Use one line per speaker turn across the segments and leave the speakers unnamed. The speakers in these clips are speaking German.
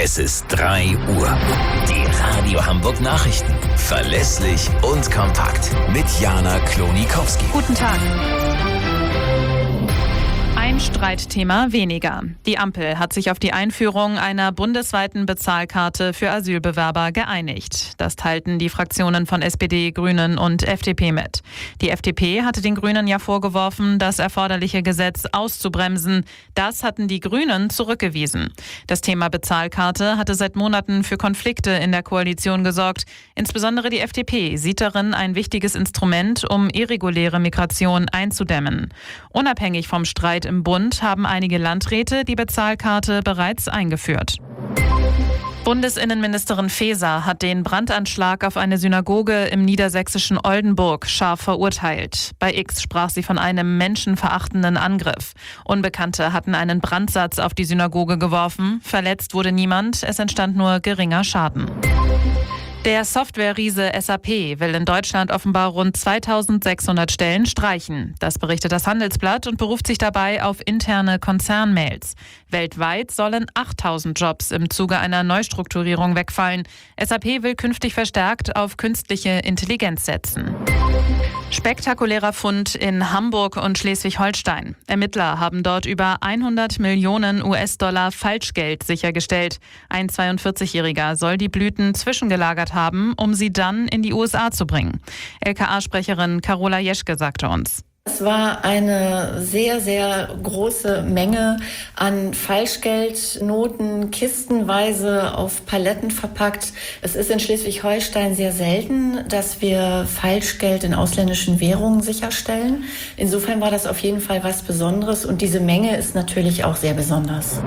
Es ist 3 Uhr. Die Radio Hamburg Nachrichten. Verlässlich und kompakt. Mit Jana Klonikowski.
Guten Tag. Ein Streitthema weniger. Die Ampel hat sich auf die Einführung einer bundesweiten Bezahlkarte für Asylbewerber geeinigt. Das teilten die Fraktionen von SPD, Grünen und FDP mit. Die FDP hatte den Grünen ja vorgeworfen, das erforderliche Gesetz auszubremsen. Das hatten die Grünen zurückgewiesen. Das Thema Bezahlkarte hatte seit Monaten für Konflikte in der Koalition gesorgt. Insbesondere die FDP sieht darin ein wichtiges Instrument, um irreguläre Migration einzudämmen. Unabhängig vom Streit im Bund haben einige Landräte die Bezahlkarte bereits eingeführt. Bundesinnenministerin Faeser hat den Brandanschlag auf eine Synagoge im niedersächsischen Oldenburg scharf verurteilt. Bei X sprach sie von einem menschenverachtenden Angriff. Unbekannte hatten einen Brandsatz auf die Synagoge geworfen. Verletzt wurde niemand, es entstand nur geringer Schaden. Der Software-Riese SAP will in Deutschland offenbar rund 2600 Stellen streichen. Das berichtet das Handelsblatt und beruft sich dabei auf interne Konzernmails. Weltweit sollen 8000 Jobs im Zuge einer Neustrukturierung wegfallen. SAP will künftig verstärkt auf künstliche Intelligenz setzen. Spektakulärer Fund in Hamburg und Schleswig-Holstein. Ermittler haben dort über 100 Millionen US-Dollar Falschgeld sichergestellt. Ein 42-Jähriger soll die Blüten zwischengelagert haben, um sie dann in die USA zu bringen. LKA-Sprecherin Carola Jeschke sagte uns:
Es war eine sehr, sehr große Menge an Falschgeldnoten, kistenweise auf Paletten verpackt. Es ist in Schleswig-Holstein sehr selten, dass wir Falschgeld in ausländischen Währungen sicherstellen. Insofern war das auf jeden Fall was Besonderes und diese Menge ist natürlich auch sehr besonders.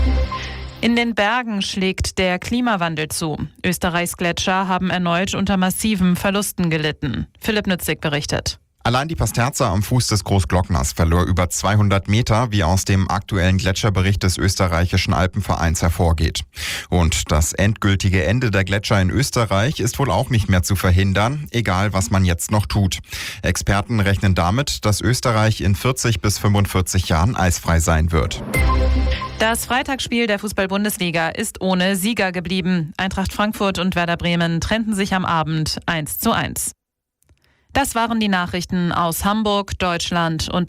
In den Bergen schlägt der Klimawandel zu. Österreichs Gletscher haben erneut unter massiven Verlusten gelitten. Philipp Nützig berichtet.
Allein die Pasterze am Fuß des Großglockners verlor über 200 Meter, wie aus dem aktuellen Gletscherbericht des österreichischen Alpenvereins hervorgeht. Und das endgültige Ende der Gletscher in Österreich ist wohl auch nicht mehr zu verhindern, egal was man jetzt noch tut. Experten rechnen damit, dass Österreich in 40 bis 45 Jahren eisfrei sein wird.
Das Freitagsspiel der Fußball-Bundesliga ist ohne Sieger geblieben. Eintracht Frankfurt und Werder Bremen trennten sich am Abend 1:1. Das waren die Nachrichten aus Hamburg, Deutschland und